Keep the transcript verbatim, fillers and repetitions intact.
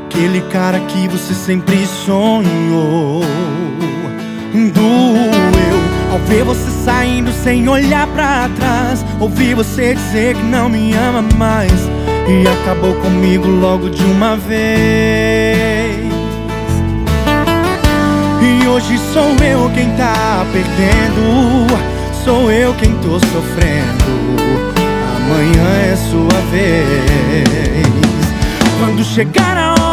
aquele cara que você sempre sonhou. Doeu ao ver você saindo sem olhar pra trás, ouvir você dizer que não me ama mais e acabou comigo logo de uma vez. E hoje sou eu quem tá perdendo, sou eu quem tô sofrendo. Amanhã é sua vez. Quando chegar a